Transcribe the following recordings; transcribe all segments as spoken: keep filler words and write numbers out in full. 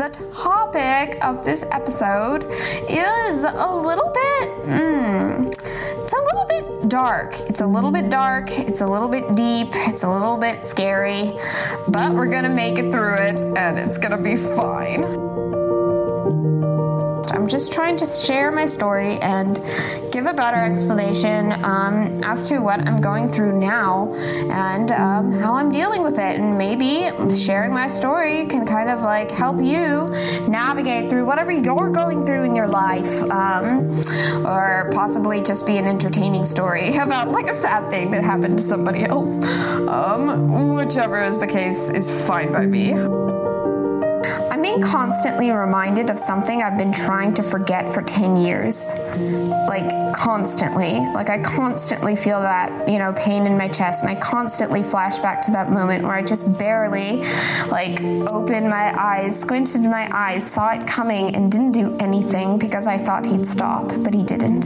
the topic of this episode is a little bit, mm, it's a little bit dark. It's a little bit dark. It's a little bit deep. It's a little bit scary, but we're gonna make it through it, and it's gonna be fine. I'm just trying to share my story and give a better explanation um, as to what I'm going through now and um, how I'm dealing with it. And maybe sharing my story can kind of like help you navigate through whatever you're going through in your life, um, or possibly just be an entertaining story about like a sad thing that happened to somebody else. Um, whichever is the case is fine by me. I'm being constantly reminded of something I've been trying to forget for ten years. Like, constantly. Like, I constantly feel that, you know, pain in my chest, and I constantly flash back to that moment where I just barely, like, opened my eyes, squinted my eyes, saw it coming, and didn't do anything because I thought he'd stop, but he didn't.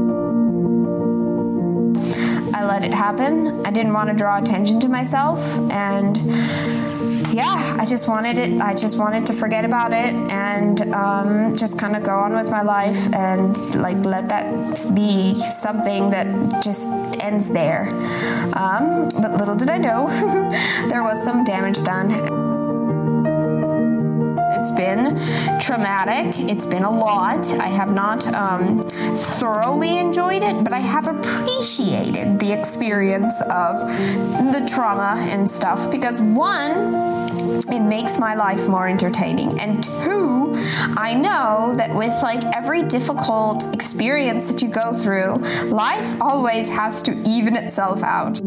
I let it happen. I didn't want to draw attention to myself, and yeah, I just wanted it. I just wanted to forget about it and um, just kind of go on with my life and like let that be something that just ends there. Um, but little did I know, there was some damage done. It's been traumatic. It's been a lot. I have not um, thoroughly enjoyed it, but I have appreciated the experience of the trauma and stuff because one, it makes my life more entertaining, and two, I know that with like every difficult experience that you go through, life always has to even itself out.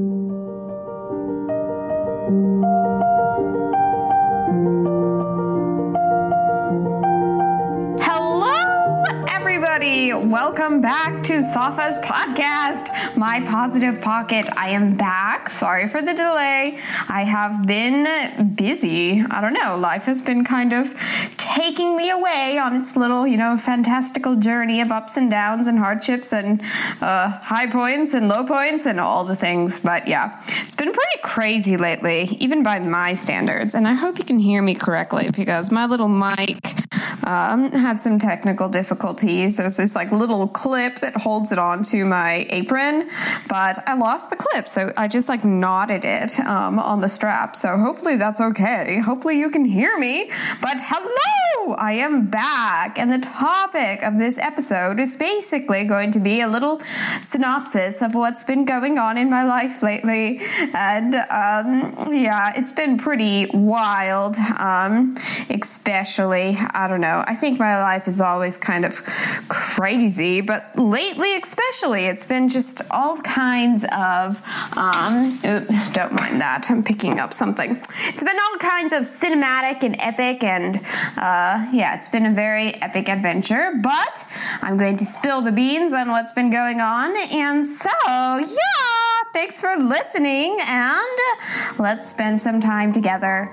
Welcome back to Safa's podcast, My Positive Pocket. I am back. Sorry for the delay. I have been busy. I don't know. Life has been kind of taking me away on its little, you know, fantastical journey of ups and downs and hardships and uh, high points and low points and all the things. But yeah, it's been pretty crazy lately, even by my standards. And I hope you can hear me correctly because my little mic Um, had some technical difficulties. There's this like little clip that holds it onto my apron, but I lost the clip, so I just like knotted it um, on the strap. So hopefully that's okay. Hopefully you can hear me. But hello, I am back, and the topic of this episode is basically going to be a little synopsis of what's been going on in my life lately. And um, yeah, it's been pretty wild, um, especially, I don't know. I think my life is always kind of crazy, but lately especially, it's been just all kinds of, um, oops, don't mind that, I'm picking up something. It's been all kinds of cinematic and epic, and uh, yeah, it's been a very epic adventure, but I'm going to spill the beans on what's been going on, and so, yeah, thanks for listening, and let's spend some time together.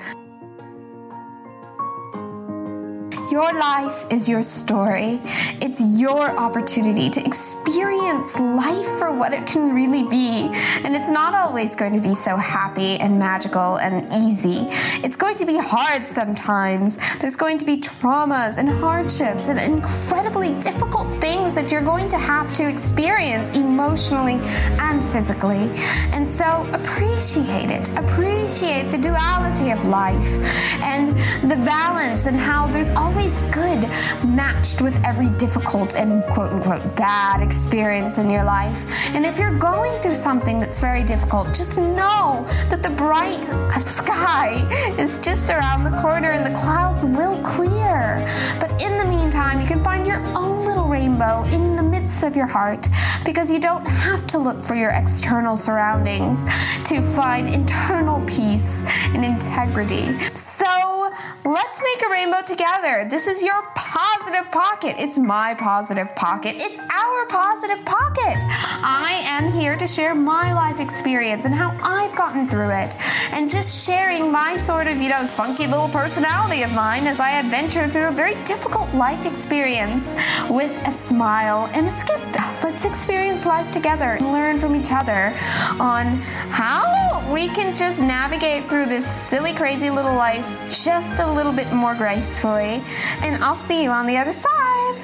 Your life is your story. It's your opportunity to experience life for what it can really be. And it's not always going to be so happy and magical and easy. It's going to be hard sometimes. There's going to be traumas and hardships and incredibly difficult things that you're going to have to experience emotionally and physically. And so appreciate it. Appreciate the duality of life and the balance and how there's always good matched with every difficult and quote-unquote bad experience in your life. And if you're going through something that's very difficult, just know that the bright sky is just around the corner and the clouds will clear. But in the meantime, you can find your own little rainbow in the midst of your heart, because you don't have to look for your external surroundings to find internal peace and integrity. So let's make a rainbow together. This is your positive pocket. It's my positive pocket. It's our positive pocket. I am here to share my life experience and how I've gotten through it, and just sharing my sort of, you know, funky little personality of mine as I adventure through a very difficult life experience with a smile and a skip. let's experience life together and learn from each other on how we can just navigate through this silly, crazy little life just a little bit more gracefully. And I'll see you on the other side.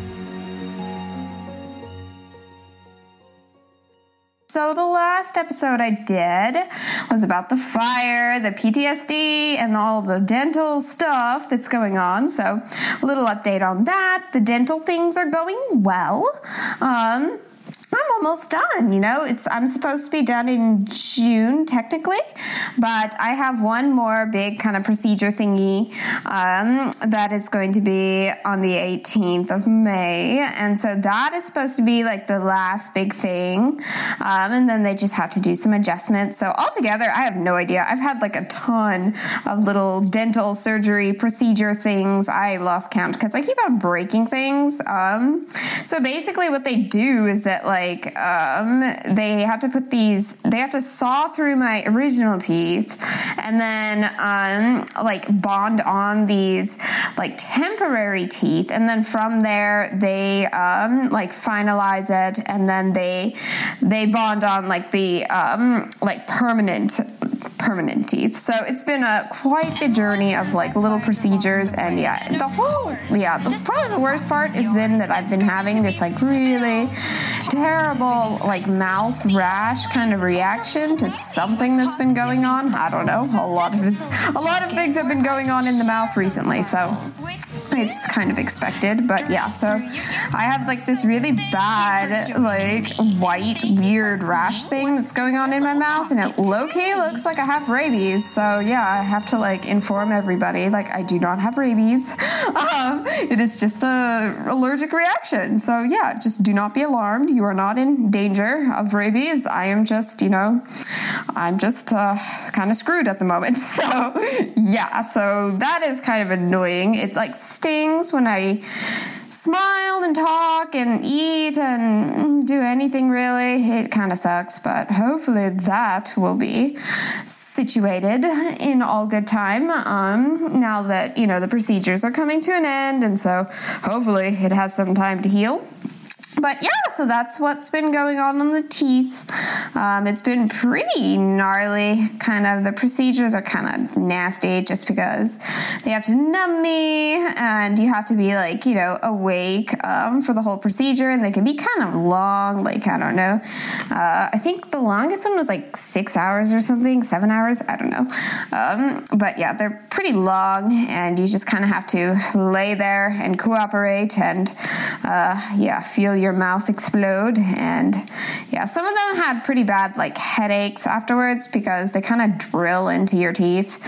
So the last episode I did was about the fire, the P T S D, and all the dental stuff that's going on. So a little update on that. The dental things are going well. Um, I'm almost done, you know, it's, I'm supposed to be done in June technically, but I have one more big kind of procedure thingy, um, that is going to be on the eighteenth of May. And so that is supposed to be like the last big thing. Um, and then they just have to do some adjustments. So altogether, I have no idea. I've had like a ton of little dental surgery procedure things. I lost count because I keep on breaking things. Um, so basically what they do is that like, Like, um, they have to put these, they have to saw through my original teeth and then, um, like bond on these like temporary teeth. And then from there, they, um, like finalize it and then they, they bond on like the, um, like permanent permanent teeth. So it's been a quite the journey of like little procedures, and yeah, the whole yeah, the, probably the worst part is then that I've been having this like really terrible like mouth rash kind of reaction to something that's been going on. I don't know. A lot of this, a lot of things have been going on in the mouth recently, so it's kind of expected. But yeah, so I have like this really bad like white weird rash thing that's going on in my mouth, and it low-key looks like I have rabies. So yeah, I have to like inform everybody like I do not have rabies. Um, it is just a allergic reaction. So yeah, just do not be alarmed. You are not in danger of rabies. I am just, you know, I'm just uh, kind of screwed at the moment. So yeah, so that is kind of annoying. It like stings when I smile and talk and eat and do anything really. It kind of sucks, but hopefully that will be situated in all good time, um, now that, you know, the procedures are coming to an end, and so hopefully it has some time to heal. But yeah, so that's what's been going on on the teeth. Um, it's been pretty gnarly. Kind of, the procedures are kind of nasty just because they have to numb me and you have to be like, you know, awake um, for the whole procedure, and they can be kind of long. Like, I don't know. Uh, I think the longest one was like six hours or something, seven hours. I don't know. Um, but yeah, they're pretty long, and you just kind of have to lay there and cooperate and, uh, yeah, feel your mouth explode. And yeah, some of them had pretty bad like headaches afterwards because they kind of drill into your teeth,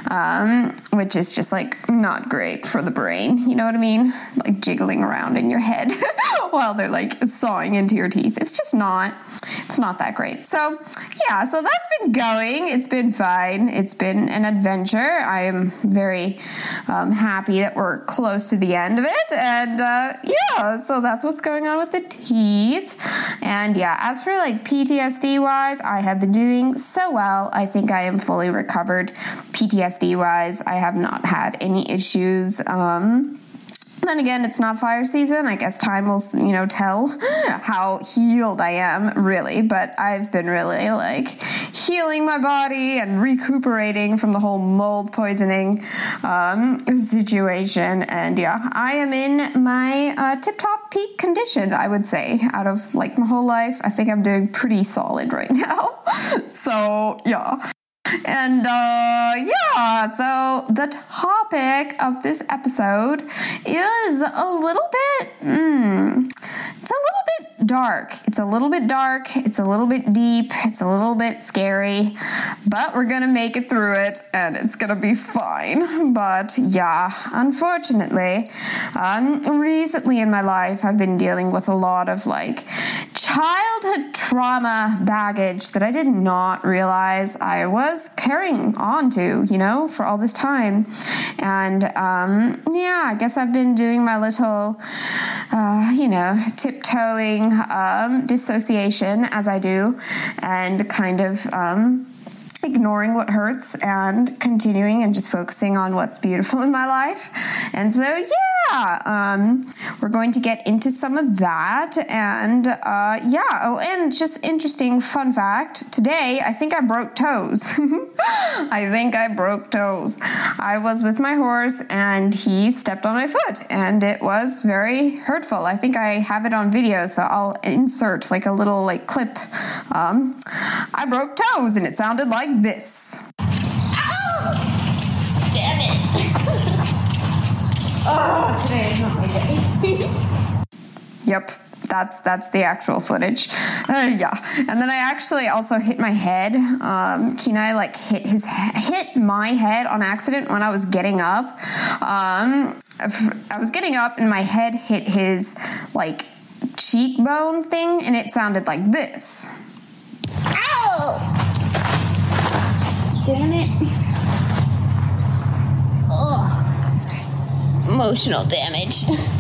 um, which is just like not great for the brain. You know what I mean? Like jiggling around in your head while they're like sawing into your teeth. It's just not, it's not that great. So yeah, so that's been going. It's been fine. It's been an adventure. I am very um, happy that we're close to the end of it. And uh, yeah, so that's what's going on with the teeth. And yeah, as for like P T S D wise, I have been doing so well. I think I am fully recovered P T S D wise. I have not had any issues. Um, Then again, it's not fire season. I guess time will, you know, tell how healed I am, really. But I've been really, like, healing my body and recuperating from the whole mold poisoning um, situation. And, yeah, I am in my uh, tip-top peak condition, I would say. Out of, like, my whole life, I think I'm doing pretty solid right now. So, yeah. And, uh, yeah, so the topic of this episode is a little bit, mm, it's a little bit dark. It's a little bit dark. It's a little bit deep. It's a little bit scary, but we're going to make it through it, and it's going to be fine. But, yeah, unfortunately, um, recently in my life, I've been dealing with a lot of, like, childhood trauma baggage that I did not realize I was carrying on to, you know, for all this time. And, um, yeah, I guess I've been doing my little, uh, you know, tiptoeing, um, dissociation as I do, and kind of, um, ignoring what hurts and continuing and just focusing on what's beautiful in my life. And so, yeah, yeah, um, we're going to get into some of that. And uh, yeah, oh, and just interesting fun fact. Today, I think I broke toes. I think I broke toes. I was with my horse and he stepped on my foot and it was very hurtful. I think I have it on video, so I'll insert like a little like clip. Um, I broke toes and it sounded like this. Ow! Damn it. Oh, today is not my day. Yep, that's that's the actual footage. Uh, yeah, and then I actually also hit my head. Um, Kenai like hit his hit my head on accident when I was getting up. Um, I was getting up and my head hit his like cheekbone thing, and it sounded like this. Ow! Damn it. Oh. Emotional damage.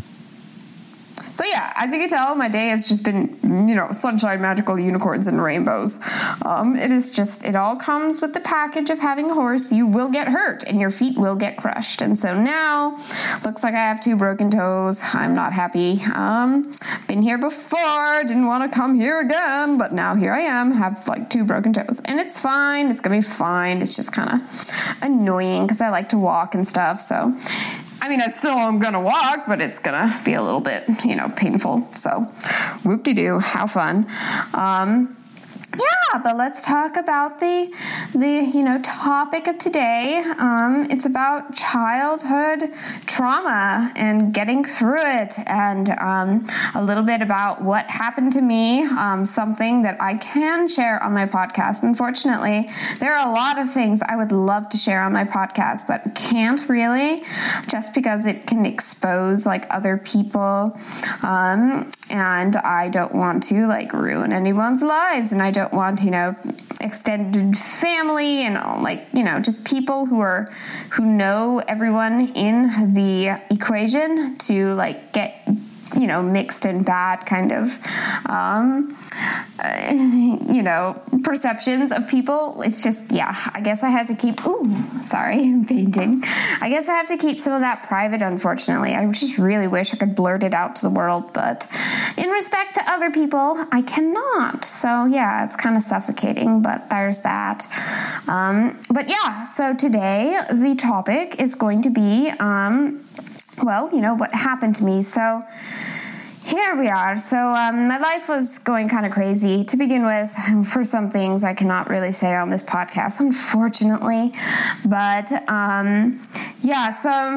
So yeah, as you can tell, my day has just been, you know, sunshine, magical unicorns, and rainbows. Um, it is just, it all comes with the package of having a horse. You will get hurt and your feet will get crushed. And so now, looks like I have two broken toes. I'm not happy. Um, been here before, didn't want to come here again, but now here I am, have like two broken toes. And it's fine, it's gonna be fine. It's just kind of annoying because I like to walk and stuff, so... I mean, I still am going to walk, but it's going to be a little bit, you know, painful. So, whoop-de-doo, how fun. Um, yeah, but let's talk about the, the you know, topic of today. Um, it's about childhood trauma and getting through it, and um, a little bit about what happened to me, um, something that I can share on my podcast. Unfortunately, there are a lot of things I would love to share on my podcast, but can't really, just because it can expose, like, other people, um, and I don't want to, like, ruin anyone's lives, and I don't want, you know, extended family and like, you know, just people who are, who know everyone in the equation to like get, you know, mixed and bad kind of, um, uh, you know, perceptions of people. It's just, yeah, I guess I had to keep, ooh, sorry, I'm fainting. I guess I have to keep some of that private, unfortunately. I just really wish I could blurt it out to the world, but in respect to other people, I cannot. So yeah, it's kind of suffocating, but there's that. Um, but yeah, so today the topic is going to be, um, well, you know, what happened to me. So here we are. So um, my life was going kind of crazy to begin with. For some things I cannot really say on this podcast, unfortunately. But um, yeah, so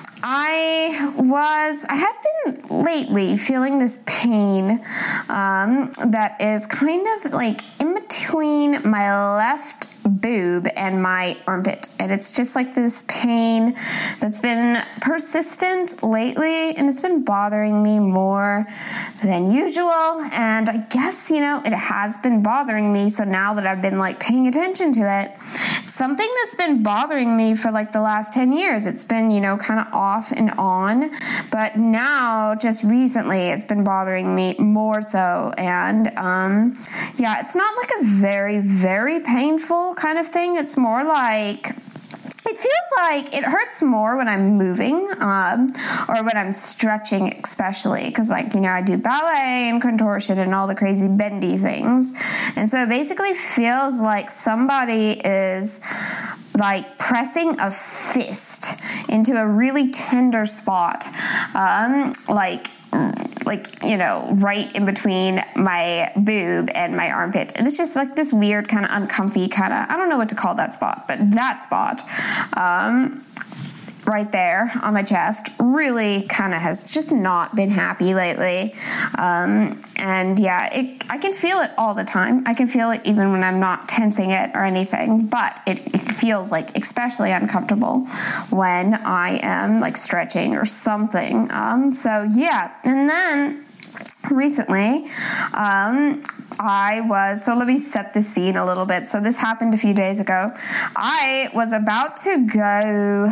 I was, I have been lately feeling this pain um, that is kind of like in between my left boob and my armpit, and it's just like this pain that's been persistent lately, and it's been bothering me more than usual. And I guess, you know, it has been bothering me, so now that I've been like paying attention to it, something that's been bothering me for like the last ten years. It's been, you know, kind of off and on, but now just recently it's been bothering me more so. And um yeah, it's not like a very very painful kind of thing. It's more like, it feels like it hurts more when I'm moving, um, or when I'm stretching, especially because, like, you know, I do ballet and contortion and all the crazy bendy things, and so it basically feels like somebody is like pressing a fist into a really tender spot, um, like. like, you know, right in between my boob and my armpit. And it's just like this weird kind of uncomfy kind of, I don't know what to call that spot, but that spot, um, right there on my chest really kind of has just not been happy lately. Um, and yeah, it, I can feel it all the time. I can feel it even when I'm not tensing it or anything, but it, it feels like especially uncomfortable when I am like stretching or something. Um, so yeah, and then recently, um, I was, so let me set the scene a little bit. So this happened a few days ago. I was about to go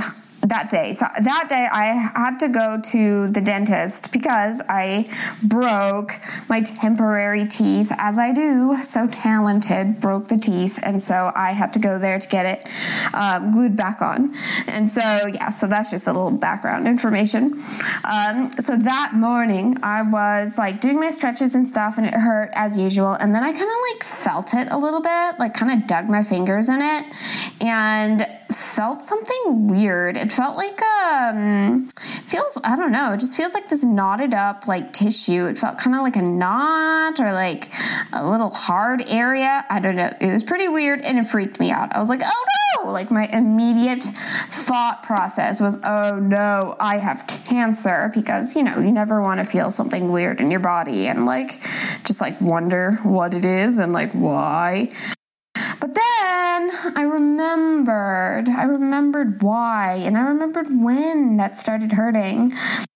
that day. So that day I had to go to the dentist because I broke my temporary teeth, as I do. So talented, broke the teeth. And so I had to go there to get it um, glued back on. And so, yeah, so that's just a little background information. Um, so that morning I was like doing my stretches and stuff, and it hurt as usual. And then I kind of like felt it a little bit, like kind of dug my fingers in it and felt something weird. It felt like, um, feels, I don't know, it just feels like this knotted up like tissue. It felt kind of like a knot or like a little hard area. I don't know. It was pretty weird and it freaked me out. I was like, oh no! Like my immediate thought process was, oh no, I have cancer, because, you know, you never want to feel something weird in your body and like, just like wonder what it is and like why. But then I remembered, I remembered why, and I remembered when that started hurting.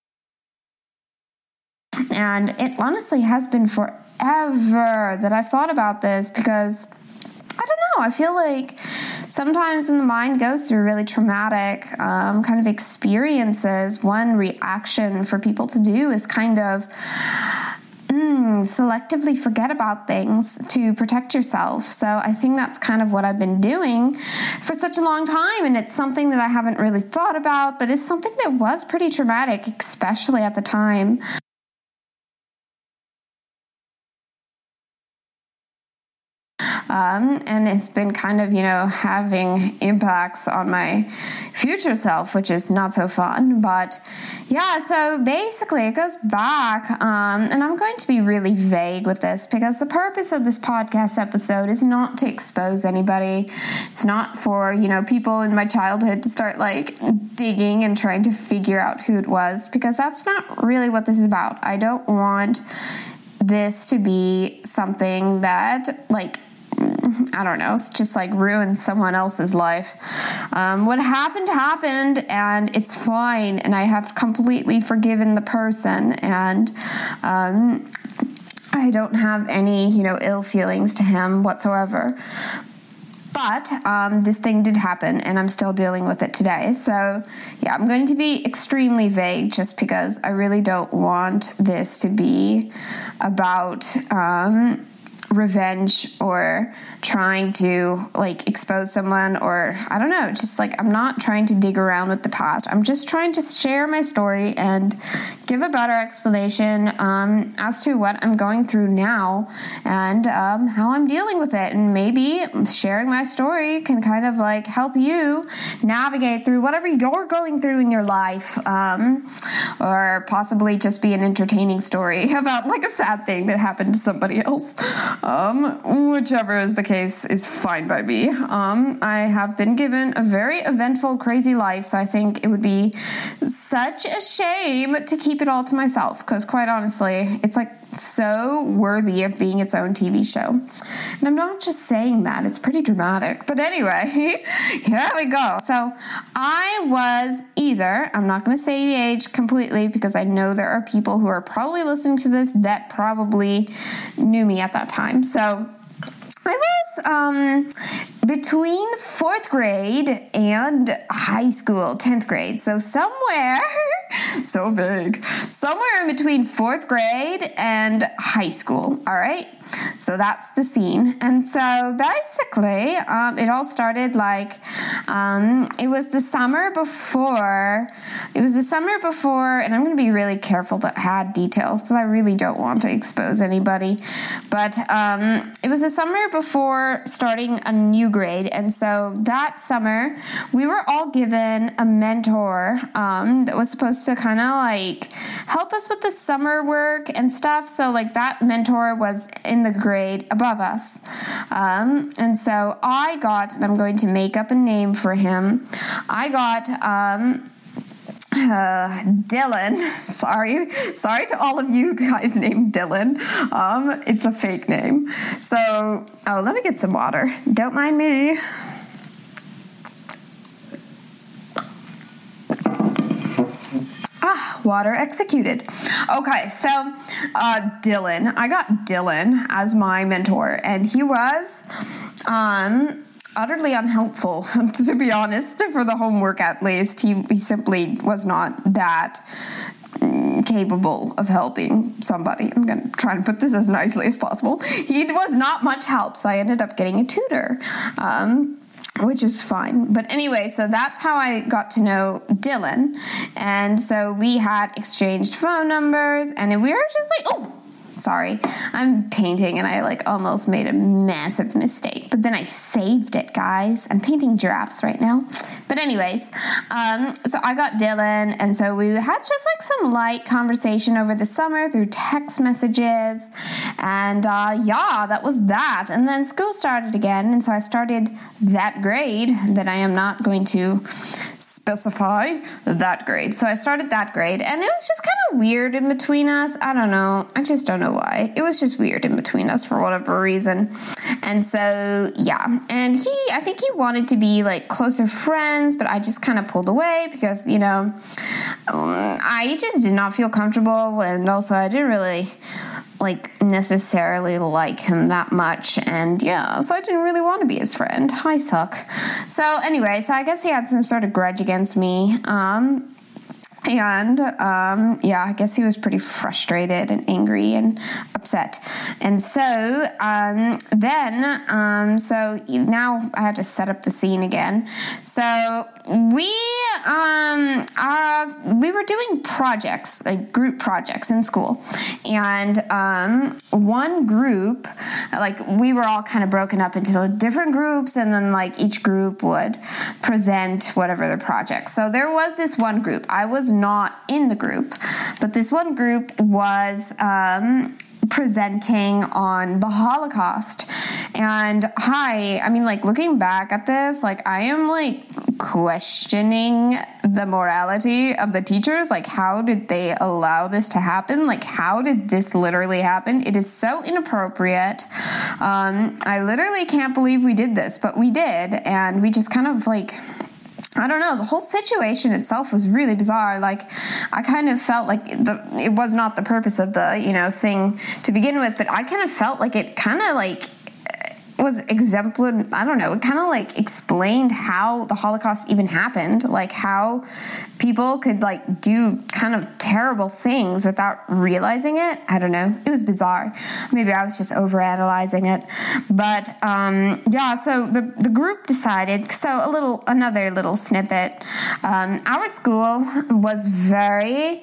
And it honestly has been forever that I've thought about this, because I don't know, I feel like sometimes when the mind goes through really traumatic um, kind of experiences, one reaction for people to do is kind of Mm, selectively forget about things to protect yourself. So I think that's kind of what I've been doing for such a long time, and it's something that I haven't really thought about, but it's something that was pretty traumatic, especially at the time. Um, and it's been kind of, you know, having impacts on my future self, which is not so fun. But yeah, so basically it goes back, um, and I'm going to be really vague with this, because the purpose of this podcast episode is not to expose anybody. It's not for, you know, people in my childhood to start like digging and trying to figure out who it was, because that's not really what this is about. I don't want this to be something that like, I don't know, it's just like ruins someone else's life. Um, what happened happened, and it's fine, and I have completely forgiven the person, and um, I don't have any, you know, ill feelings to him whatsoever. But um, this thing did happen, and I'm still dealing with it today. So, yeah, I'm going to be extremely vague, just because I really don't want this to be about Um, revenge or trying to like expose someone, or I don't know, just like I'm not trying to dig around with the past. I'm just trying to share my story and give a better explanation um, as to what I'm going through now and um, how I'm dealing with it. And maybe sharing my story can kind of like help you navigate through whatever you're going through in your life, um, or possibly just be an entertaining story about like a sad thing that happened to somebody else. Um, whichever is the case is fine by me. Um, I have been given a very eventful, crazy life, so I think it would be such a shame to keep it all to myself, because quite honestly, it's like so worthy of being its own T V show. And I'm not just saying that, it's pretty dramatic. But anyway, here we go. So I was either, I'm not going to say the age completely, because I know there are people who are probably listening to this that probably knew me at that time. So I was um, between fourth grade and high school, tenth grade. So somewhere, so vague, somewhere in between fourth grade and high school, all right? So that's the scene. And so basically, um, it all started like, um, it was the summer before, it was the summer before, and I'm going to be really careful to add details because I really don't want to expose anybody. But um, it was the summer before starting a new grade. And so that summer, we were all given a mentor um, that was supposed to kind of like help us with the summer work and stuff. So like that mentor was in the grade above us. Um, and so I got, and I'm going to make up a name for him, I got um, uh, Dylan. Sorry. Sorry to all of you guys named Dylan. Um, it's a fake name. So, oh, let me get some water. Don't mind me. Ah, water executed. Okay, so uh, Dylan, I got Dylan as my mentor, and he was um, utterly unhelpful, to be honest, for the homework at least. He, he simply was not that capable of helping somebody. I'm going to try and put this as nicely as possible. He was not much help, so I ended up getting a tutor. Um, which is fine. But anyway, so that's how I got to know Dylan. And so we had exchanged phone numbers, and we were just like, oh, sorry, I'm painting and I like almost made a massive mistake, but then I saved it, guys. I'm painting giraffes right now. But anyways, um, so I got Dylan, and so we had just like some light conversation over the summer through text messages, and uh, yeah, that was that. And then school started again, and so I started that grade that I am not going to specify that grade. So I started that grade, and it was just kind of weird in between us. I don't know. I just don't know why. It was just weird in between us for whatever reason. And so, yeah. And he, I think he wanted to be like closer friends, but I just kind of pulled away because, you know, um, I just did not feel comfortable. And also I didn't really like necessarily like him that much, and yeah, so I didn't really want to be his friend. I suck. So anyway, so I guess he had some sort of grudge against me. Um, And, um, yeah, I guess he was pretty frustrated and angry and upset. And so, um, then, um, so now I had to set up the scene again. So we, um, uh, we were doing projects, like group projects in school. And, um, one group, like we were all kind of broken up into different groups, and then like each group would present whatever their project. So there was this one group. I was not in the group, but this one group was um, presenting on the Holocaust. And hi, I mean, like looking back at this, like I am like questioning the morality of the teachers. Like, how did they allow this to happen? Like, how did this literally happen? It is so inappropriate. Um, I literally can't believe we did this, but we did. And we just kind of like, I don't know, the whole situation itself was really bizarre. Like, I kind of felt like the, it was not the purpose of the, you know, thing to begin with, but I kind of felt like it kind of like was exemplar. I don't know, it kind of like explained how the Holocaust even happened, like how people could like do kind of terrible things without realizing it. I don't know. It was bizarre. Maybe I was just overanalyzing it. But um, yeah, so the, the group decided, so a little, another little snippet. Um, our school was very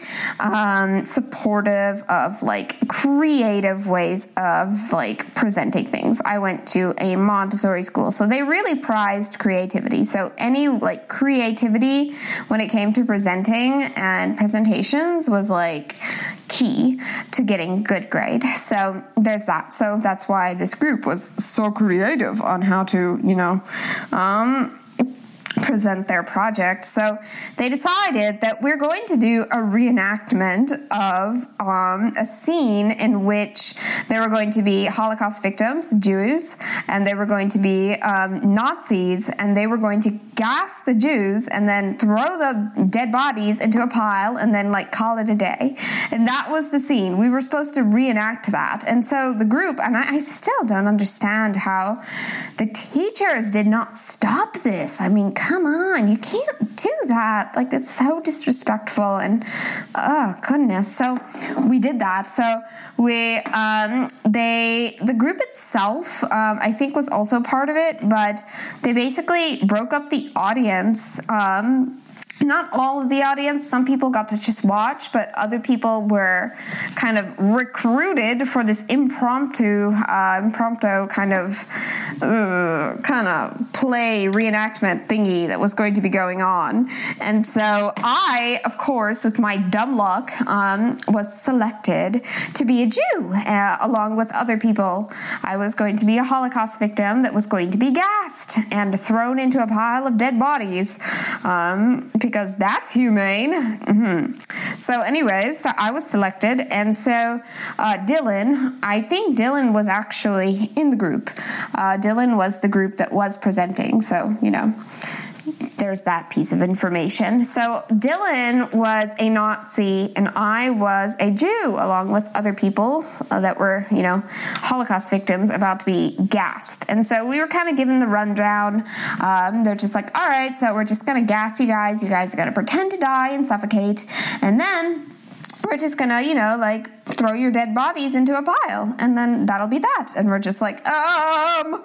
um, supportive of like creative ways of like presenting things. I went to a Montessori school, so they really prized creativity. So any like creativity when it came to presenting and presentations was like key to getting good grade. So there's that. So that's why this group was so creative on how to, you know, um, present their project. So they decided that we're going to do a reenactment of um, a scene in which there were going to be Holocaust victims, Jews, and they were going to be um, Nazis, and they were going to gas the Jews and then throw the dead bodies into a pile and then like call it a day. And that was the scene. We were supposed to reenact that. And so the group, and I, I still don't understand how the teachers did not stop this. I mean, come on, you can't do that. Like, that's so disrespectful, and oh goodness. So we did that. So we, um, they, the group itself, um, I think was also part of it, but they basically broke up the audience. Um, Not all of the audience. Some people got to just watch, but other people were kind of recruited for this impromptu, uh, impromptu kind of, uh, kind of play reenactment thingy that was going to be going on. And so I, of course, with my dumb luck, um, was selected to be a Jew, uh, along with other people. I was going to be a Holocaust victim that was going to be gassed and thrown into a pile of dead bodies. Um, because that's humane. Mm-hmm. So anyways, so I was selected, and so uh, Dylan, I think Dylan was actually in the group. Uh, Dylan was the group that was presenting, so, you know, there's that piece of information. So Dylan was a Nazi and I was a Jew, along with other people uh, that were, you know, Holocaust victims about to be gassed. And so we were kind of given the rundown. Um, they're just like, all right, so we're just going to gas you guys. You guys are going to pretend to die and suffocate. And then we're just gonna, you know, like throw your dead bodies into a pile, and then that'll be that. And we're just like, um,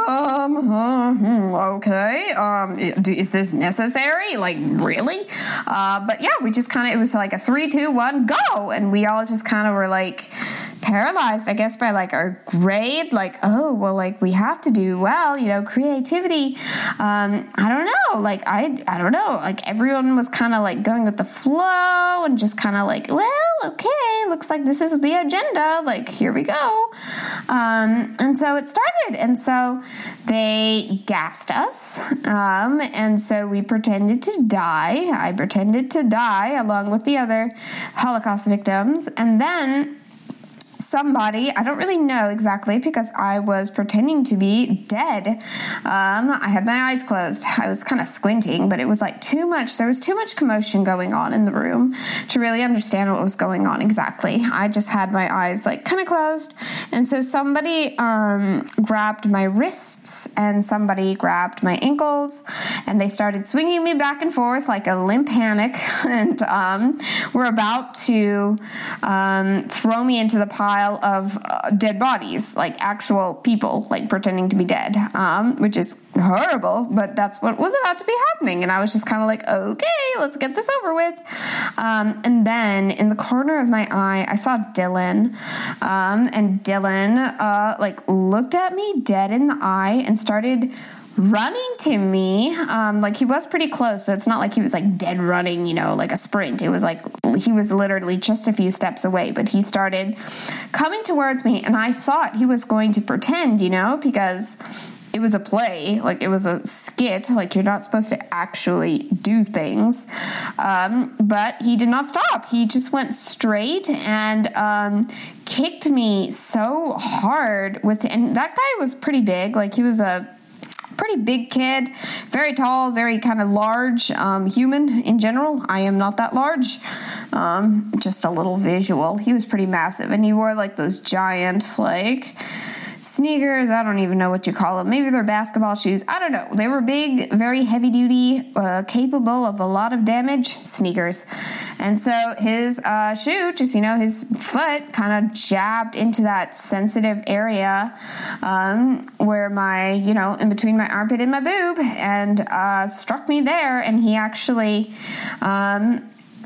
um, um okay, um, is this necessary? Like, really? Uh, but yeah, we just kind of, it was like a three, two, one, go, and we all just kind of were like paralyzed, I guess, by like our grade. Like, oh, well, like we have to do well, you know, creativity. Um, I don't know, like I, I don't know, like everyone was kind of like going with the flow and just kind of like, well, okay, looks like this is the agenda. Like, here we go. Um, and so it started. And so they gassed us. Um, and so we pretended to die. I pretended to die along with the other Holocaust victims. And then somebody, I don't really know exactly because I was pretending to be dead. Um, I had my eyes closed. I was kind of squinting, but it was like too much. There was too much commotion going on in the room to really understand what was going on exactly. I just had my eyes like kind of closed. And so somebody um, grabbed my wrists and somebody grabbed my ankles and they started swinging me back and forth like a limp hammock. And um, were about to um, throw me into the pile of uh, dead bodies, like actual people, like pretending to be dead, um, which is horrible, but that's what was about to be happening. And I was just kind of like, okay, let's get this over with. Um, and then in the corner of my eye, I saw Dylan, um, and Dylan, uh, like looked at me dead in the eye and started running to me. Um, like he was pretty close, so it's not like he was like dead running, you know, like a sprint. It was like he was literally just a few steps away, but he started coming towards me, and I thought he was going to pretend, you know, because it was a play, like it was a skit, like you're not supposed to actually do things. Um, but he did not stop. He just went straight and um, kicked me so hard with, and that guy was pretty big. Like he was a pretty big kid, very tall, very kind of large um, human in general. I am not that large, um, just a little visual. He was pretty massive, and he wore like those giant like sneakers. I don't even know what you call them. Maybe they're basketball shoes. I don't know. They were big, very heavy duty, uh, capable of a lot of damage sneakers. And so his uh, shoe, just, you know, his foot kind of jabbed into that sensitive area um, where my, you know, in between my armpit and my boob, and uh, struck me there. And he actually, um,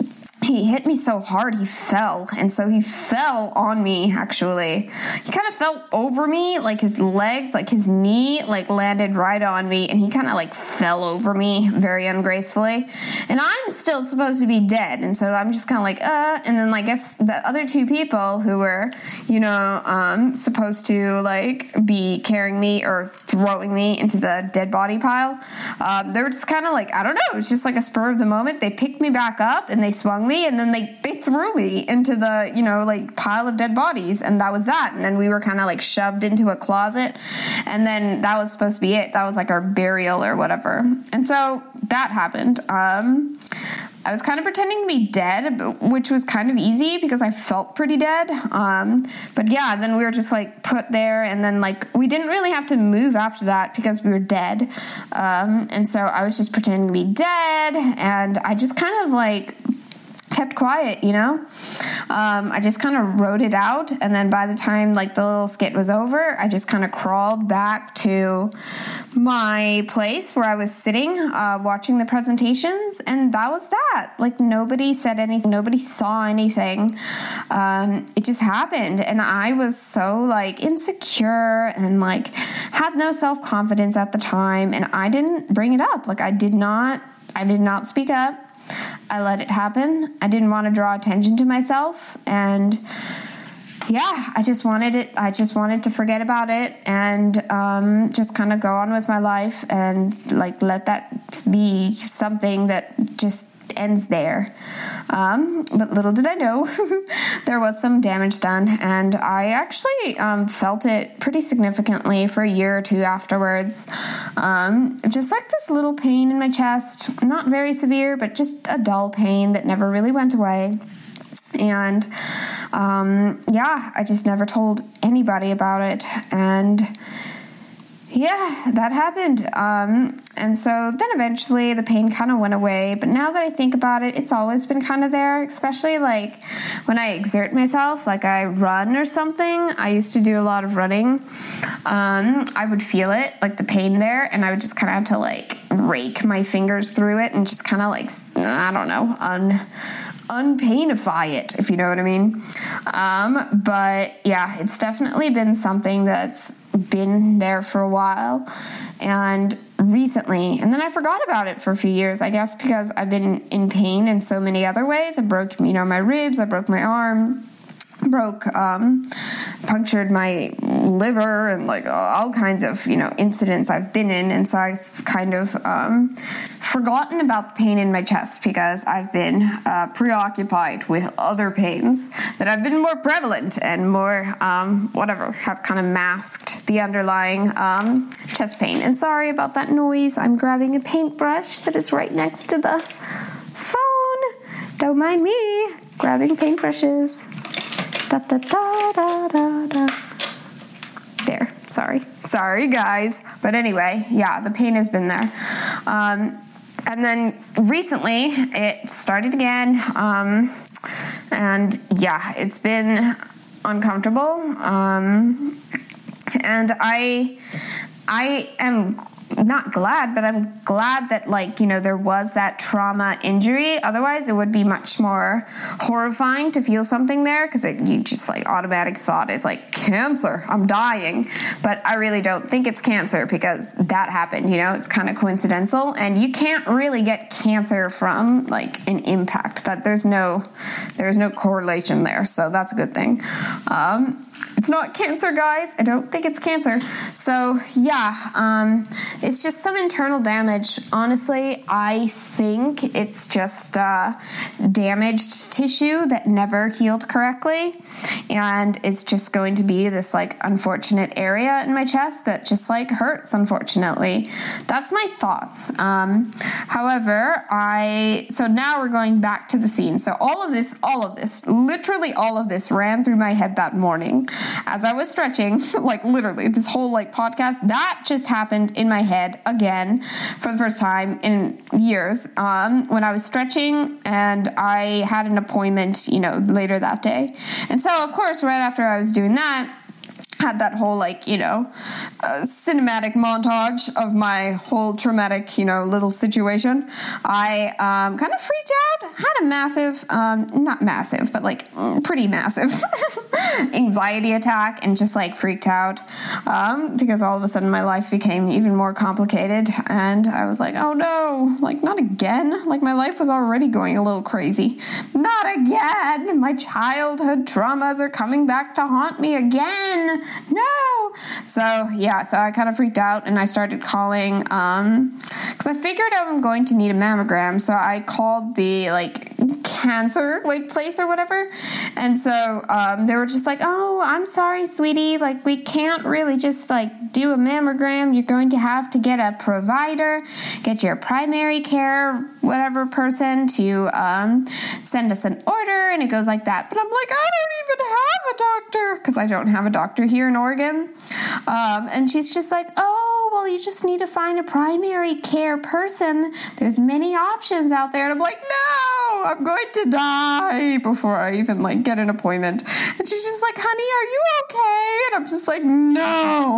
he hit me so hard he fell, and so he fell on me. Actually, he kind of fell over me, like his legs, like his knee like landed right on me, and he kind of like fell over me very ungracefully, and I'm still supposed to be dead, and so I'm just kind of like uh and then like, I guess the other two people who were, you know, um supposed to like be carrying me or throwing me into the dead body pile, um, they were just kind of like, I don't know, it's just like a spur of the moment. They picked me back up and they swung me, and then they, they threw me into the, you know, like pile of dead bodies, and that was that. And then we were kind of like shoved into a closet, and then that was supposed to be it. That was like our burial or whatever. And so that happened. Um, I was kind of pretending to be dead, which was kind of easy because I felt pretty dead. Um, but yeah, then we were just like put there, and then like we didn't really have to move after that because we were dead. Um, and so I was just pretending to be dead, and I just kind of like kept quiet, you know. Um, I just kind of wrote it out, and then by the time like the little skit was over, I just kind of crawled back to my place where I was sitting, uh, watching the presentations, and that was that. Like nobody said anything, nobody saw anything. Um, it just happened, and I was so like insecure and like had no self-confidence at the time, and I didn't bring it up. Like I did not, I did not speak up. I let it happen. I didn't want to draw attention to myself, and yeah, I just wanted it. I just wanted to forget about it and um, just kind of go on with my life and like let that be something that just just ends there. Um, but little did I know, there was some damage done, and I actually um, felt it pretty significantly for a year or two afterwards. Um, just like this little pain in my chest, not very severe, but just a dull pain that never really went away. And um, yeah, I just never told anybody about it, and yeah, that happened. Um, and so then eventually the pain kind of went away. But now that I think about it, it's always been kind of there, especially like when I exert myself, like I run or something. I used to do a lot of running. Um, I would feel it, like the pain there, and I would just kind of have to like rake my fingers through it and just kind of like, I don't know, un... unpainify it, if you know what I mean. Um, but yeah, it's definitely been something that's been there for a while, and recently, and then I forgot about it for a few years, I guess because I've been in pain in so many other ways. I broke, you know, my ribs, I broke my arm, broke, um, punctured my liver, and like all kinds of, you know, incidents I've been in. And so I've kind of um, forgotten about the pain in my chest because I've been uh, preoccupied with other pains that have been more prevalent and more, um, whatever, have kind of masked the underlying um, chest pain. And sorry about that noise. I'm grabbing a paintbrush that is right next to the phone. Don't mind me grabbing paintbrushes. Da, da, da, da, da, da. There, sorry. Sorry, guys. But anyway, yeah, the pain has been there. Um, and then recently, it started again. Um, and yeah, it's been uncomfortable. Um, and I, I am not glad, but I'm glad that, like, you know, there was that trauma injury. Otherwise, it would be much more horrifying to feel something there, because you just, like, automatic thought is, like, cancer, I'm dying. But I really don't think it's cancer, because that happened, you know, it's kind of coincidental, and you can't really get cancer from, like, an impact. That there's no, there's no correlation there, so that's a good thing. Um, It's not cancer, guys. I don't think it's cancer. So, yeah, um, it's just some internal damage. Honestly, I think it's just uh, damaged tissue that never healed correctly. And it's just going to be this, like, unfortunate area in my chest that just, like, hurts, unfortunately. That's my thoughts. Um, however, I... So now we're going back to the scene. So all of this, all of this, literally all of this ran through my head that morning. As I was stretching, like literally this whole like podcast, that just happened in my head again for the first time in years, um, when I was stretching and I had an appointment, you know, later that day. And so, of course, right after I was doing that, had that whole, like, you know, uh, cinematic montage of my whole traumatic, you know, little situation. I um, kind of freaked out, had a massive, um, not massive, but like pretty massive anxiety attack, and just like freaked out um, because all of a sudden my life became even more complicated, and I was like, oh no, like not again. Like my life was already going a little crazy. Not again. My childhood traumas are coming back to haunt me again. No. So yeah, so I kind of freaked out, and I started calling, um, cause I figured I'm going to need a mammogram. So I called the like cancer like place or whatever. And so, um, they were just like, oh, I'm sorry, sweetie. Like we can't really just like do a mammogram. You're going to have to get a provider, get your primary care, whatever person to, um, send us an order. And it goes like that. But I'm like, I don't even have a doctor, because I don't have a doctor here in Oregon. Um, and she's just like, oh, well, you just need to find a primary care person. There's many options out there. And I'm like, no, I'm going to die before I even like get an appointment. And she's just like, honey, are you okay? And I'm just like, no.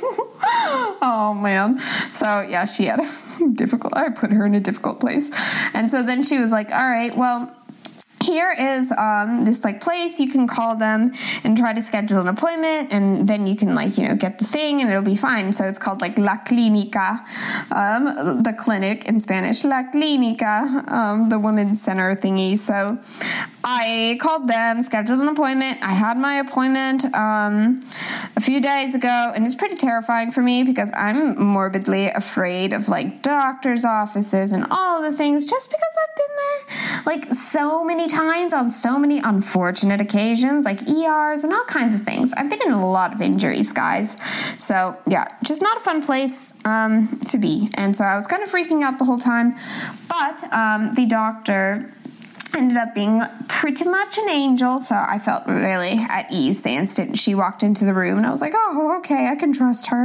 Oh man. So yeah, she had a difficult, I put her in a difficult place. And so then she was like, all right, well, here is um, this like place. You can call them and try to schedule an appointment, and then you can like, you know, get the thing and it'll be fine. So it's called like La Clínica, um, the clinic in Spanish, La Clínica, um, the women's center thingy. So I called them, scheduled an appointment. I had my appointment um, a few days ago, and it's pretty terrifying for me because I'm morbidly afraid of like doctor's offices and all of the things just because I've been there like so many times on so many unfortunate occasions, like E Rs and all kinds of things. I've been in a lot of injuries, guys. So yeah, just not a fun place um, to be. And so I was kind of freaking out the whole time, but um, the doctor ended up being pretty much an angel, so I felt really at ease the instant she walked into the room, and I was like, oh, okay, I can trust her.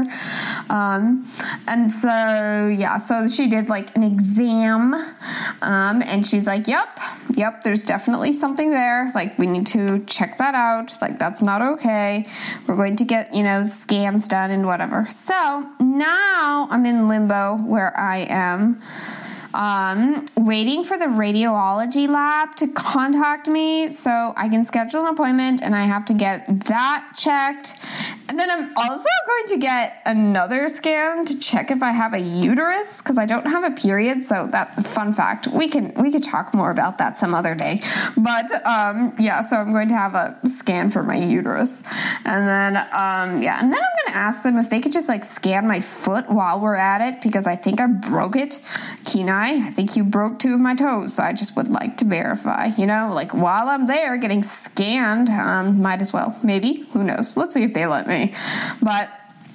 Um, and so, yeah, so she did like an exam, um, and she's like, yep, yep, there's definitely something there, like, we need to check that out, like, that's not okay, we're going to get, you know, scans done and whatever. So, now I'm in limbo where I am Um, waiting for the radiology lab to contact me so I can schedule an appointment, and I have to get that checked. And then I'm also going to get another scan to check if I have a uterus, because I don't have a period. So that fun fact, we can we could talk more about that some other day. But um, yeah, so I'm going to have a scan for my uterus, and then um, yeah, and then I'm going to ask them if they could just like scan my foot while we're at it, because I think I broke it. Kenai, I think you broke two of my toes, so I just would like to verify, you know, like while I'm there getting scanned, um, might as well, maybe, who knows, let's see if they let me, but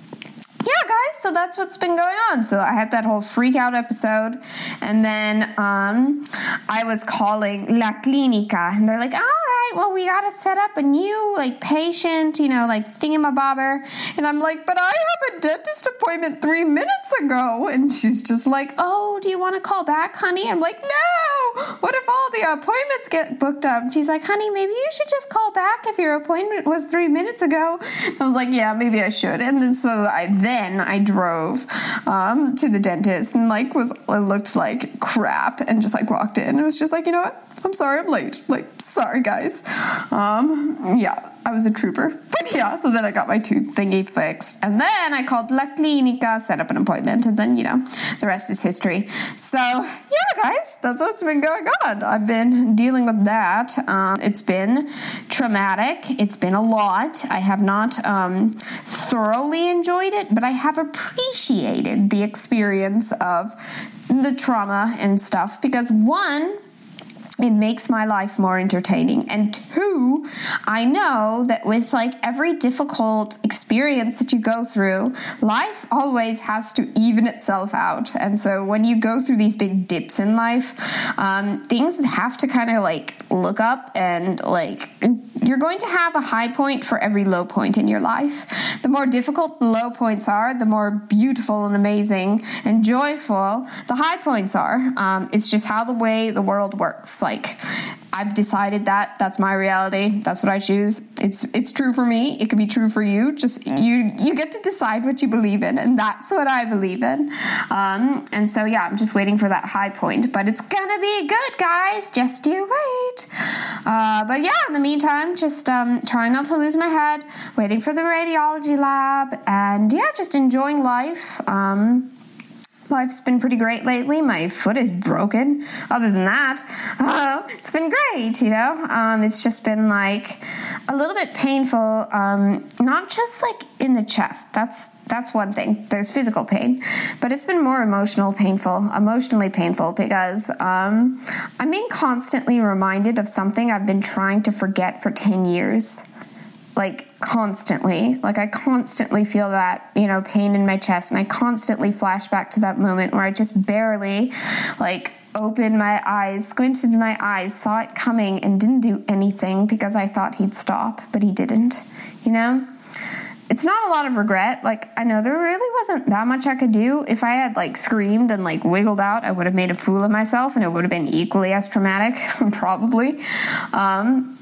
yeah, guys, so that's what's been going on. So I had that whole freak out episode, and then um, I was calling La Clinica, and they're like, all right, well, we got to set up a new, like, patient, you know, like, thingamabobber, and I'm like, but I have a dentist appointment three minutes ago, and she's just like, oh, do you want to call back, honey? I'm like, no, what if all the appointments get booked up? She's like, honey, maybe you should just call back if your appointment was three minutes ago. I was like, yeah, maybe I should, and then so I then Then I drove um, to the dentist and like was it looked like crap and just like walked in. It was just like, you know what? I'm sorry I'm late. Like, sorry guys. Um, yeah, I was a trooper. But yeah, so then I got my tooth thingy fixed. And then I called La Clinica, set up an appointment, and then, you know, the rest is history. So yeah, guys, that's what's been going on. I've been dealing with that. Um, it's been traumatic. It's been a lot. I have not um, thoroughly enjoyed it, but I have appreciated the experience of the trauma and stuff because, one, it makes my life more entertaining. And two, I know that with like every difficult experience that you go through, life always has to even itself out. And so when you go through these big dips in life, um, things have to kind of like look up, and like you're going to have a high point for every low point in your life. The more difficult the low points are, the more beautiful and amazing and joyful the high points are. Um, it's just how the way the world works. Like, I've decided that that's my reality. That's what I choose. It's it's true for me. It could be true for you. Just you you get to decide what you believe in, and that's what I believe in. Um, and so yeah, I'm just waiting for that high point, but it's gonna be good, guys. Just you wait. Uh, but yeah, in the meantime, just um, trying not to lose my head, waiting for the radiology lab, and yeah, just enjoying life. Um, Life's been pretty great lately. My foot is broken. Other than that, uh, it's been great, you know? Um, it's just been, like, a little bit painful, um, not just, like, in the chest. That's that's one thing. There's physical pain. But it's been more emotional painful, emotionally painful, because um, I'm being constantly reminded of something I've been trying to forget for ten years. Like, constantly. Like, I constantly feel that, you know, pain in my chest, and I constantly flash back to that moment where I just barely, like, opened my eyes, squinted my eyes, saw it coming, and didn't do anything because I thought he'd stop, but he didn't, you know? It's not a lot of regret. Like, I know there really wasn't that much I could do. If I had, like, screamed and, like, wiggled out, I would have made a fool of myself, and it would have been equally as traumatic, probably. Um,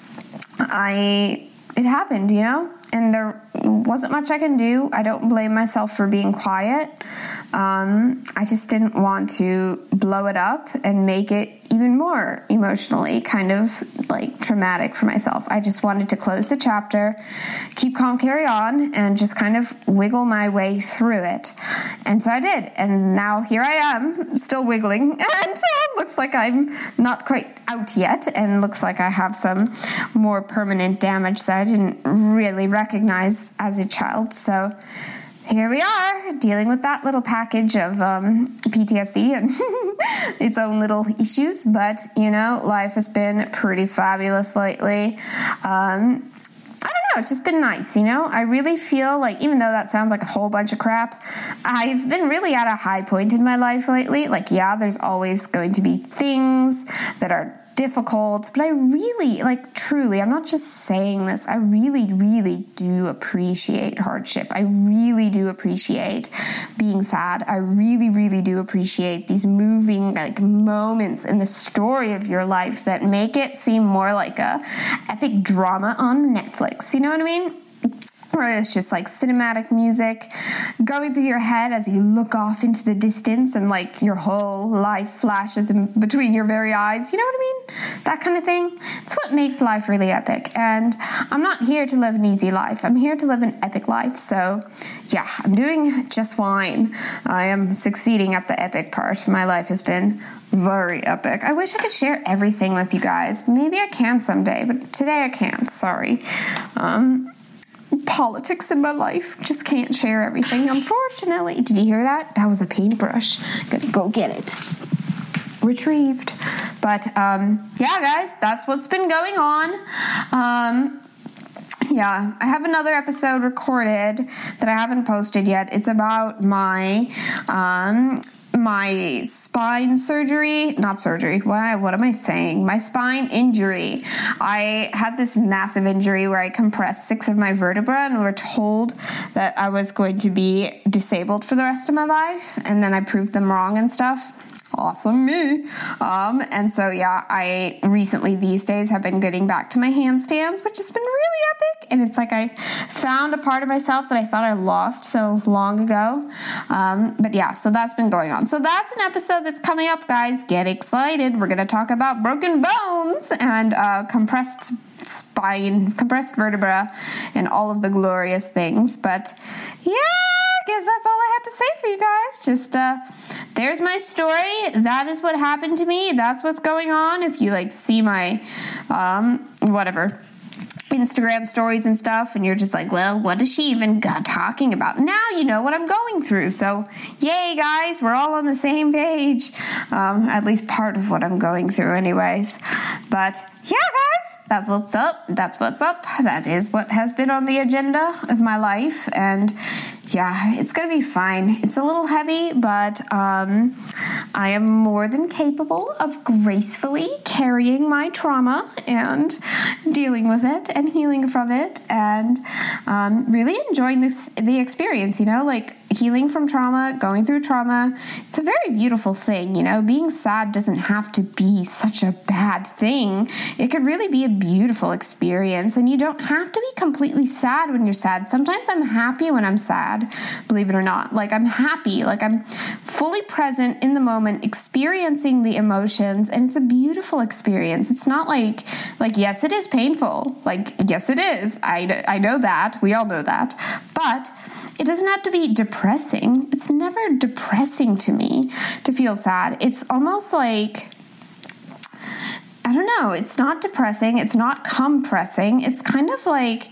I... It happened, you know, and there wasn't much I can do. I don't blame myself for being quiet. Um, I just didn't want to blow it up and make it even more emotionally kind of like traumatic for myself. I just wanted to close the chapter, keep calm, carry on, and just kind of wiggle my way through it. And so I did. And now here I am, still wiggling, and it looks like I'm not quite out yet, and looks like I have some more permanent damage that I didn't really recognize as a child. So here we are, dealing with that little package of um, P T S D and its own little issues. But, you know, life has been pretty fabulous lately. Um, I don't know, it's just been nice, you know? I really feel like, even though that sounds like a whole bunch of crap, I've been really at a high point in my life lately. Like, yeah, there's always going to be things that are difficult, but I really, like, truly, I'm not just saying this, I really, really do appreciate hardship. I really do appreciate being sad. I really, really do appreciate these moving, like, moments in the story of your life that make it seem more like a epic drama on Netflix. You know what I mean? Or it's just like cinematic music going through your head as you look off into the distance and like your whole life flashes in between your very eyes. You know what I mean? That kind of thing. It's what makes life really epic. And I'm not here to live an easy life. I'm here to live an epic life. So yeah, I'm doing just fine. I am succeeding at the epic part. My life has been very epic. I wish I could share everything with you guys. Maybe I can someday, but today I can't. Sorry. Um... Politics in my life. Just can't share everything, unfortunately. Did you hear that? That was a paintbrush. Gotta go get it. Retrieved. But, um, yeah, guys, that's what's been going on. Um, yeah, I have another episode recorded that I haven't posted yet. It's about my, um, my spine surgery, not surgery, why, what am I saying? My spine injury. I had this massive injury where I compressed six of my vertebrae and we were told that I was going to be disabled for the rest of my life. And then I proved them wrong and stuff. Awesome me. Um, and so, yeah, I recently these days have been getting back to my handstands, which has been really epic. And it's like I found a part of myself that I thought I lost so long ago. Um, but yeah, so that's been going on. So that's an episode that's coming up, guys. Get excited. We're going to talk about broken bones and uh, compressed spine, compressed vertebra, and all of the glorious things. But yeah, I guess that's all I had to say for you guys. Just, uh, there's my story. That is what happened to me. That's what's going on. If you, like, see my, um, whatever, Instagram stories and stuff, and you're just like, well, what is she even got talking about? Now you know what I'm going through. So, yay, guys. We're all on the same page. Um, at least part of what I'm going through anyways. But, yeah, guys. That's what's up. That's what's up. That is what has been on the agenda of my life. And yeah, it's going to be fine. It's a little heavy, but um, I am more than capable of gracefully carrying my trauma and dealing with it and healing from it and um, really enjoying this the experience, you know, like healing from trauma, going through trauma. It's a very beautiful thing, you know. Being sad doesn't have to be such a bad thing. It could really be a beautiful experience, and you don't have to be completely sad when you're sad. Sometimes I'm happy when I'm sad, believe it or not. Like, I'm happy, like I'm fully present in the moment, experiencing the emotions, and it's a beautiful experience. It's not like, like, yes, it is painful. Like, yes, it is. I, I know that. We all know that. But it doesn't have to be depressing. It's never depressing to me to feel sad. It's almost like, I don't know, it's not depressing. It's not compressing. It's kind of like,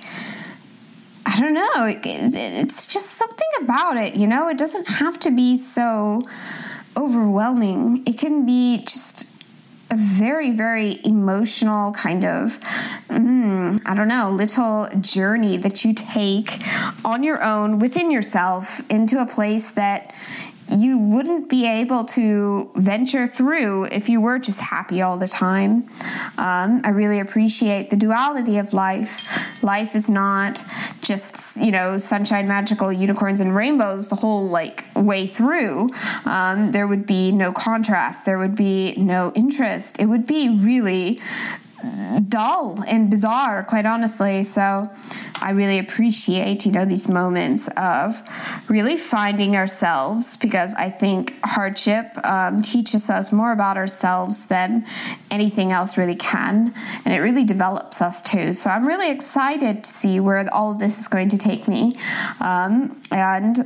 I don't know, it, it, it's just something about it, you know? It doesn't have to be so overwhelming. It can be just a very, very emotional kind of, mm, I don't know, little journey that you take on your own within yourself into a place that you wouldn't be able to venture through if you were just happy all the time. Um, I really appreciate the duality of life. Life is not just, you know, sunshine, magical, unicorns, and rainbows the whole, like, way through. Um, there would be no contrast. There would be no interest. It would be really dull and bizarre, quite honestly. So I really appreciate, you know, these moments of really finding ourselves, because I think hardship um, teaches us more about ourselves than anything else really can, and it really develops us too. So I'm really excited to see where all of this is going to take me, um, and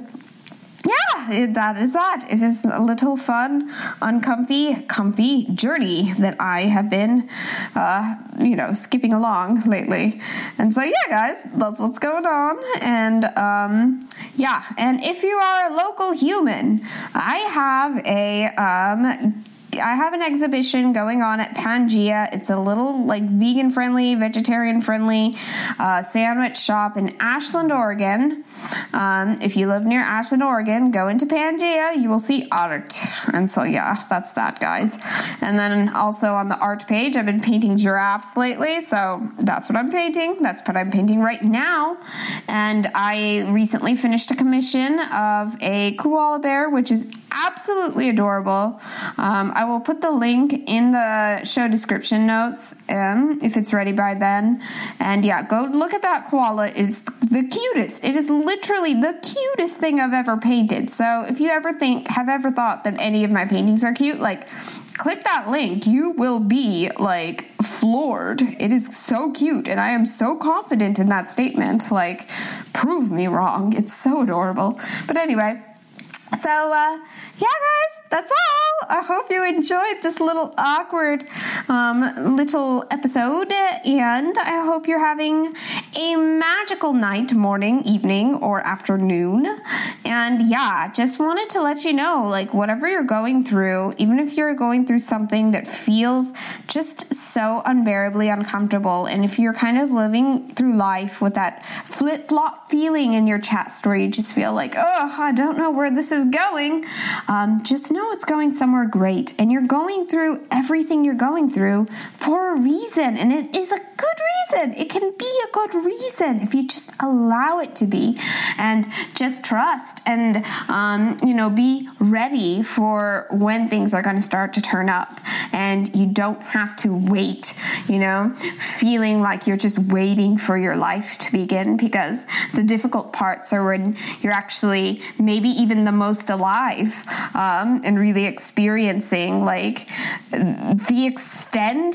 yeah, that is that. It is a little fun, uncomfy, comfy journey that I have been, uh, you know, skipping along lately. And so, yeah, guys, that's what's going on. And, um, yeah, and if you are a local human, I have a, um, I have an exhibition going on at Pangea. It's a little like vegan friendly, vegetarian friendly uh, sandwich shop in Ashland, Oregon. Um, if you live near Ashland, Oregon, go into Pangea. You will see art. And so, yeah, that's that, guys. And then also on the art page, I've been painting giraffes lately. So that's what I'm painting. That's what I'm painting right now. And I recently finished a commission of a koala bear, which is absolutely adorable. Um, I will put the link in the show description notes um, if it's ready by then. And yeah, go look at that koala. It's the cutest. It is literally the cutest thing I've ever painted. So if you ever think, have ever thought that any of my paintings are cute, like, click that link. You will be like floored. It is so cute, and I am so confident in that statement. Like, prove me wrong. It's so adorable. But anyway, so, uh, yeah, guys, that's all. I hope you enjoyed this little awkward um, little episode, and I hope you're having a magical night, morning, evening, or afternoon. And, yeah, just wanted to let you know, like, whatever you're going through, even if you're going through something that feels just so unbearably uncomfortable, and if you're kind of living through life with that flip-flop feeling in your chest where you just feel like, oh, I don't know where this is going, um, just know it's going somewhere great, and you're going through everything you're going through for a reason, and it is a good reason. It can be a good reason if you just allow it to be, and just trust, and um, you know, be ready for when things are going to start to turn up, and you don't have to wait, you know, feeling like you're just waiting for your life to begin, because the difficult parts are when you're actually maybe even the most alive, um, and really experiencing like the extent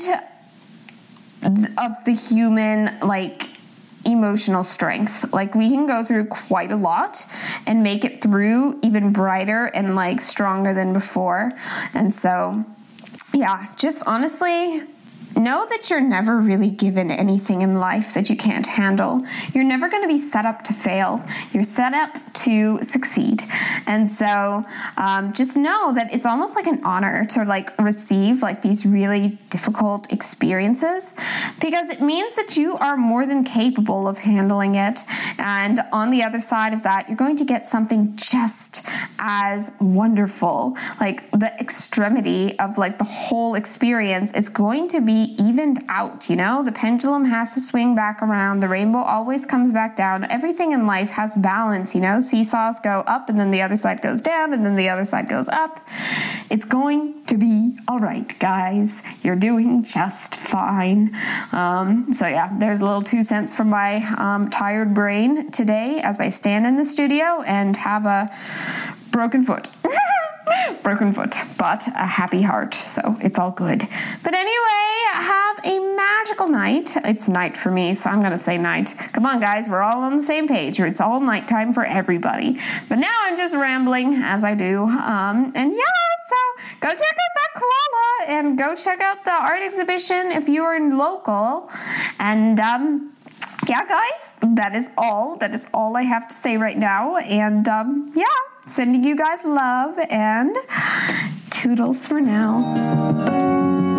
of the human like emotional strength. Like, we can go through quite a lot and make it through even brighter and like stronger than before. And so, yeah, just honestly know that you're never really given anything in life that you can't handle. You're never going to be set up to fail. You're set up to succeed. And so um, just know that it's almost like an honor to like receive like these really difficult experiences, because it means that you are more than capable of handling it. And on the other side of that, you're going to get something just as wonderful. Like, the extremity of like the whole experience is going to be evened out, you know? The pendulum has to swing back around. The rainbow always comes back down. Everything in life has balance, you know? Seesaws go up, and then the other side goes down, and then the other side goes up. It's going to be all right, guys. You're doing just fine. Um, so yeah, there's a little two cents from my um, tired brain today as I stand in the studio and have a broken foot. Broken foot, but a happy heart, so it's all good. But anyway, have a magical night. It's night for me, so I'm going to say night. Come on, guys, we're all on the same page. It's all nighttime for everybody. But now I'm just rambling, as I do. Um, and yeah, so go check out that koala, and go check out the art exhibition if you are local. And, um... yeah, guys, that is all. That is all I have to say right now. And, um, yeah, sending you guys love, and toodles for now.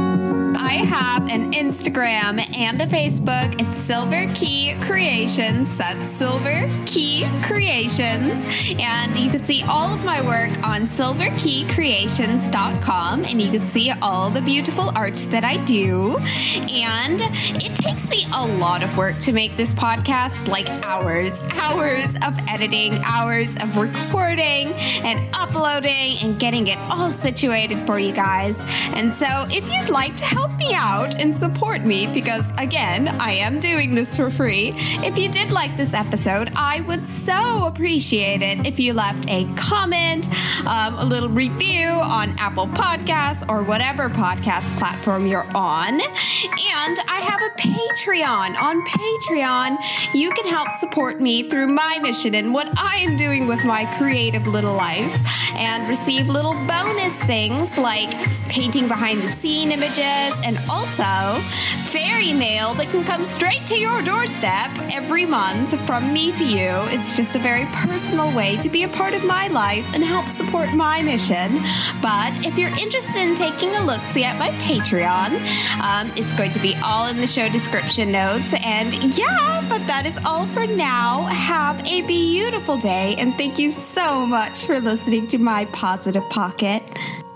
I have an Instagram and a Facebook. It's Silver Key Creations. That's Silver Key Creations. And you can see all of my work on silver key creations dot com. And you can see all the beautiful art that I do. And it takes me be a lot of work to make this podcast, like hours, hours of editing, hours of recording and uploading and getting it all situated for you guys. And so if you'd like to help me out and support me, because again, I am doing this for free, if you did like this episode, I would so appreciate it if you left a comment, um, a little review on Apple Podcasts or whatever podcast platform you're on. And I have a Patreon. On Patreon, you can help support me through my mission and what I am doing with my creative little life and receive little bonus things like painting behind the scene images and also fairy mail that can come straight to your doorstep every month from me to you. It's just a very personal way to be a part of my life and help support my mission. But if you're interested in taking a look-see at my Patreon, um, it's going to be all in the show description notes. And yeah, but that is all for now. Have a beautiful day, and thank you so much for listening to My Positive Pocket.